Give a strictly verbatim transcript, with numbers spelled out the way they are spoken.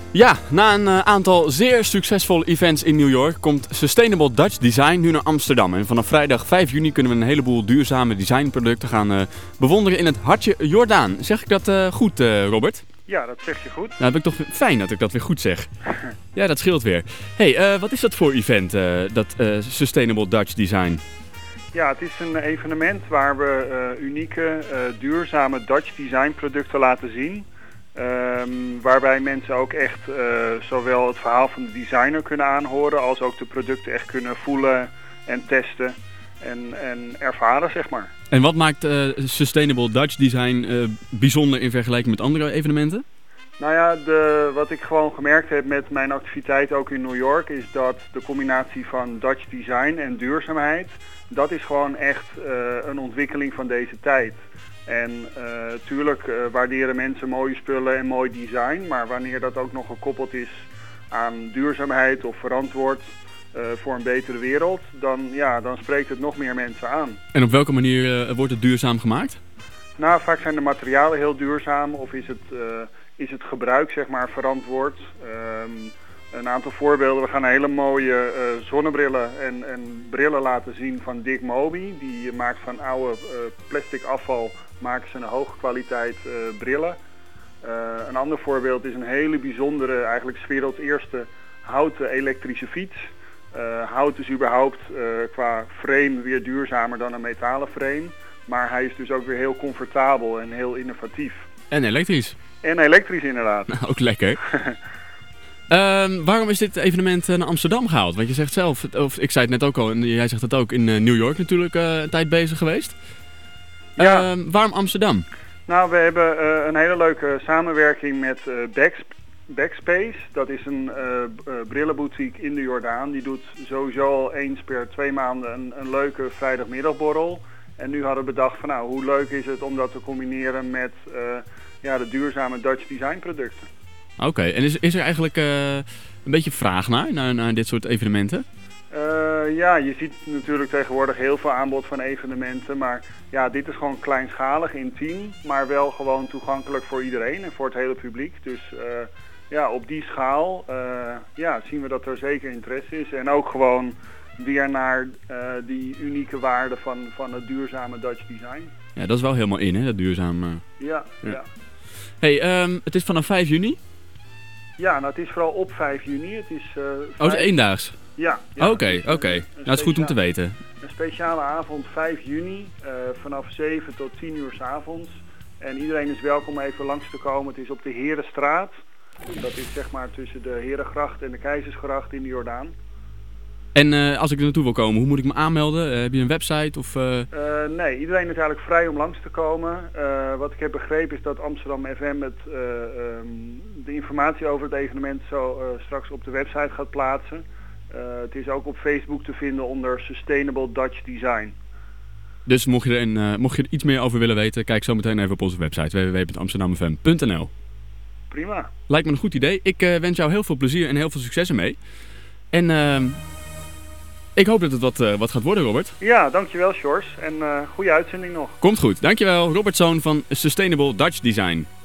Ja, na een uh, aantal zeer succesvolle events in New York komt Sustainable Dutch Design nu naar Amsterdam. En vanaf vrijdag vijf juni kunnen we een heleboel duurzame designproducten gaan uh, bewonderen in het hartje Jordaan. Zeg ik dat uh, goed, uh, Robert? Ja, dat zeg je goed. Nou, heb ik toch fijn dat ik dat weer goed zeg. Ja, dat scheelt weer. hey, uh, wat is dat voor event, uh, dat uh, Sustainable Dutch Design? Ja, het is een evenement waar we uh, unieke, uh, duurzame Dutch design producten laten zien. Um, waarbij mensen ook echt uh, zowel het verhaal van de designer kunnen aanhoren als ook de producten echt kunnen voelen en testen en, en ervaren, zeg maar. En wat maakt uh, Sustainable Dutch Design uh, bijzonder in vergelijking met andere evenementen? Nou ja, de, wat ik gewoon gemerkt heb met mijn activiteit ook in New York is dat de combinatie van Dutch design en duurzaamheid, dat is gewoon echt uh, een ontwikkeling van deze tijd. En uh, tuurlijk uh, waarderen mensen mooie spullen en mooi design, maar wanneer dat ook nog gekoppeld is aan duurzaamheid of verantwoord uh, voor een betere wereld, dan, ja, dan spreekt het nog meer mensen aan. En op welke manier uh, wordt het duurzaam gemaakt? Nou, vaak zijn de materialen heel duurzaam of is het, uh, is het gebruik zeg maar verantwoord. Um, een aantal voorbeelden, we gaan hele mooie uh, zonnebrillen en, en brillen laten zien van Dick Moby. Die maakt van oude uh, plastic afval maken ze een hoge kwaliteit uh, brillen. Uh, een ander voorbeeld is een hele bijzondere, eigenlijk 's werelds eerste houten elektrische fiets. Uh, hout is überhaupt uh, qua frame weer duurzamer dan een metalen frame. Maar hij is dus ook weer heel comfortabel en heel innovatief. En elektrisch. En elektrisch inderdaad. Nou, ook lekker. Uh, waarom is dit evenement naar Amsterdam gehaald? Want je zegt zelf, of ik zei het net ook al, en jij zegt het ook, in New York natuurlijk uh, een tijd bezig geweest. Ja. Uh, waarom Amsterdam? Nou, we hebben uh, een hele leuke samenwerking met uh, Backsp Backspace. Dat is een uh, uh, brillenboutique in de Jordaan. Die doet sowieso al eens per twee maanden een, een leuke vrijdagmiddagborrel. En nu hadden we bedacht van nou, hoe leuk is het om dat te combineren met uh, ja, de duurzame Dutch design producten. Oké, okay. En is, is er eigenlijk uh, een beetje vraag naar, naar, naar dit soort evenementen? Uh, ja, je ziet natuurlijk tegenwoordig heel veel aanbod van evenementen, maar ja, dit is gewoon kleinschalig, intiem, maar wel gewoon toegankelijk voor iedereen en voor het hele publiek. Dus uh, ja, op die schaal uh, ja, zien we dat er zeker interesse is en ook gewoon weer naar uh, die unieke waarde van, van het duurzame Dutch design. Ja, dat is wel helemaal in, hè, dat duurzaam. Uh... Ja, ja. ja. Hey, um, het is vanaf vijf juni? Ja, nou het is vooral op vijf juni. Het is, uh, vijf... Oh, het is eendaags? Ja. Oké, ja, oké. Okay, okay. Nou, het is goed om te weten. Een speciale avond vijf juni, uh, vanaf zeven tot tien uur 's avonds. En iedereen is welkom even langs te komen. Het is op de Herenstraat. Dat is zeg maar tussen de Herengracht en de Keizersgracht in de Jordaan. En uh, als ik er naartoe wil komen, hoe moet ik me aanmelden? Uh, heb je een website? Of, uh... Uh, nee, iedereen is eigenlijk vrij om langs te komen. Uh, wat ik heb begrepen is dat Amsterdam F M het, uh, um, de informatie over het evenement zo uh, straks op de website gaat plaatsen. Uh, het is ook op Facebook te vinden onder Sustainable Dutch Design. Dus mocht je, er een, uh, mocht je er iets meer over willen weten, kijk zo meteen even op onze website w w w punt amsterdam f m punt n l. Prima. Lijkt me een goed idee. Ik uh, wens jou heel veel plezier en heel veel succes ermee. En uh, ik hoop dat het wat, uh, wat gaat worden, Robert. Ja, dankjewel, Sjors. En uh, goede uitzending nog. Komt goed. Dankjewel, Robert Zoon van Sustainable Dutch Design.